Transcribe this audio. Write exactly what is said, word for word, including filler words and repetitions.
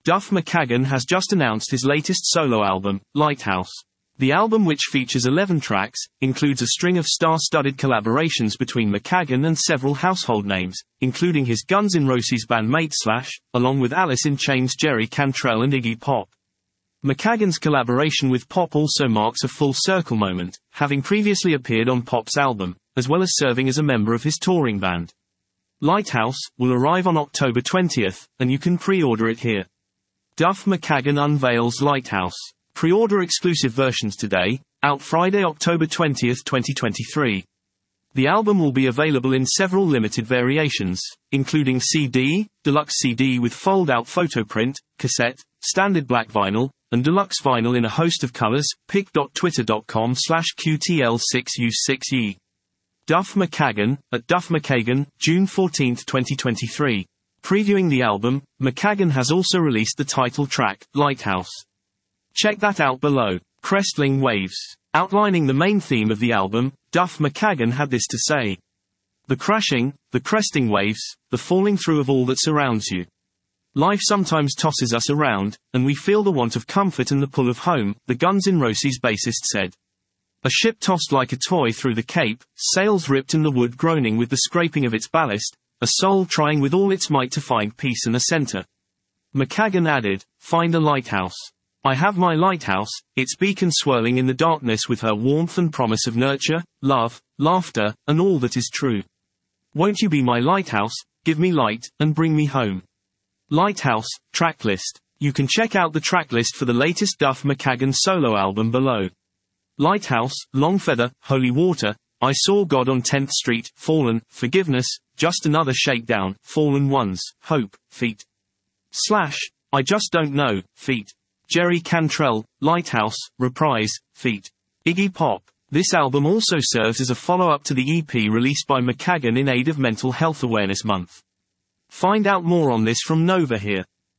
Duff McKagan has just announced his latest solo album, Lighthouse. The album, which features eleven tracks, includes a string of star-studded collaborations between McKagan and several household names, including his Guns N' Roses bandmate Slash, along with Alice in Chains' Jerry Cantrell and Iggy Pop. McKagan's collaboration with Pop also marks a full circle moment, having previously appeared on Pop's album, as well as serving as a member of his touring band. Lighthouse will arrive on October twentieth, and you can pre-order it here. Duff McKagan unveils Lighthouse. Pre-order exclusive versions today, out Friday, October twentieth, twenty twenty-three. The album will be available in several limited variations, including C D, deluxe C D with fold-out photo print, cassette, standard black vinyl, and deluxe vinyl in a host of colors. pic dot twitter dot com slash Q T L six U six E. Duff McKagan, at Duff McKagan, June fourteenth, twenty twenty-three. Previewing the album, McKagan has also released the title track, Lighthouse. Check that out below. Crestling Waves. Outlining the main theme of the album, Duff McKagan had this to say. The crashing, the cresting waves, the falling through of all that surrounds you. Life sometimes tosses us around, and we feel the want of comfort and the pull of home, the Guns N' Roses bassist said. A ship tossed like a toy through the Cape, sails ripped and the wood groaning with the scraping of its ballast, a soul trying with all its might to find peace and a center. McKagan added, find a lighthouse. I have my lighthouse, its beacon swirling in the darkness with her warmth and promise of nurture, love, laughter, and all that is true. Won't you be my lighthouse, give me light, and bring me home. Lighthouse, tracklist. You can check out the tracklist for the latest Duff McKagan solo album below. Lighthouse, Longfeather, Holy Water, I Saw God on tenth Street, Fallen, Forgiveness, Just Another Shakedown, Fallen Ones, Hope, Feet. Slash, I Just Don't Know, Feet. Jerry Cantrell, Lighthouse, Reprise, Feat. Iggy Pop. This album also serves as a follow-up to the E P released by McKagan in aid of Mental Health Awareness Month. Find out more on this from Nova here.